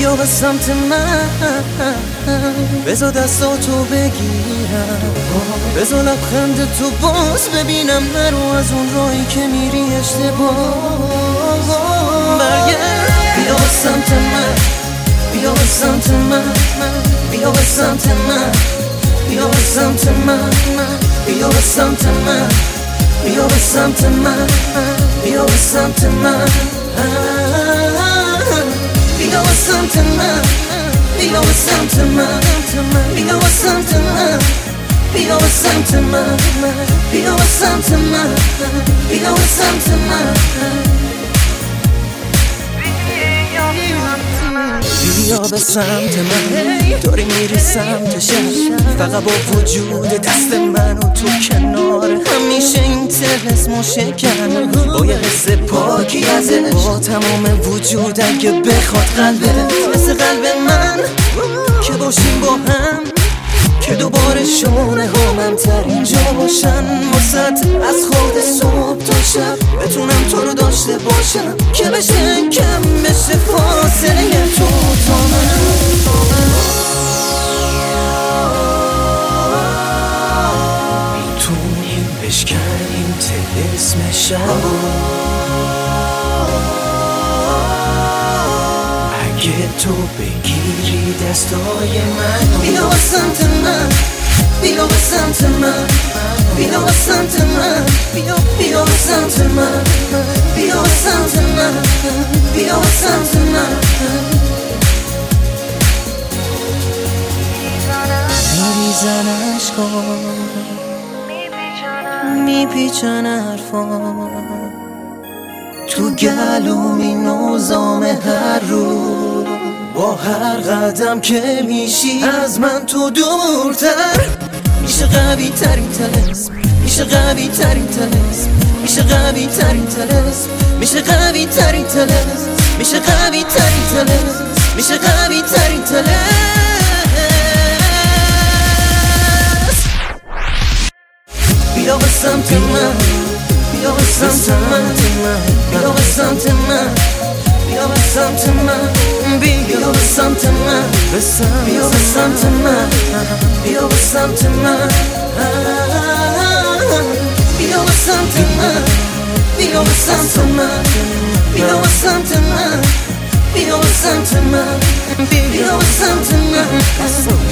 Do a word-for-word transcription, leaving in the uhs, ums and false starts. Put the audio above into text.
بیا به سمت من، بذار دستاتو بگیرم، بذار لبخند تو باز ببینم، نرو از اون راهی که میری اشتباه. برگرد بیا به سمت من، بیا به سمت من، بیا به سمت من، بیا به سمت من، بیا به سمت من، بیا به سمت من، بیا به سمت من، بیا به سمت من، بیا به سمت من، بیا به سمت من، بیا به سمت من، بیا به سمت من، بیا به سمت من، بیا به سمت من، داری میری سمت شب، فقط با وجود دست من و تو کنار، همیشه این طلسمو شکن با یه حس پاکی ازش، با تمام وجود اگه بخواد قلبت مثل قلب من که باشیم با هم، که دوباره شونه هامم تر اینجا باشن، واسط از خود صبح تا شب بتونم تو رو داشته باشم، که بشه کم بشه فاصله تو تا من. میتونیم بشکنیم طلسم شب، اگه تو بگیری دستای من، بیا به سمت من، بیا به سمت من، بیا به سمت من، بیا بیا به سمت من، بیا به سمت من، بیا به سمت من. میریزن عشقا، میپیچن حرفا، تو گلوم این نظام هر روز، با هر قدم که میشی از من تو دورتر میشه، قوی ترین طلسم میشه، قوی ترین طلسم میشه، قوی ترین طلسم میشه، قوی ترین طلسم میشه، قوی ترین طلسم میشه، قوی ترین طلسم. بیا به سمت من، بیا به سمت من، بیا به سمت من، بیا به سمت من، بیا به سمت من، بیا به سمت من، بیا به سمت من، بیا به سمت من، بیا به سمت من، بیا به سمت من، بیا به سمت من، بیا به سمت من.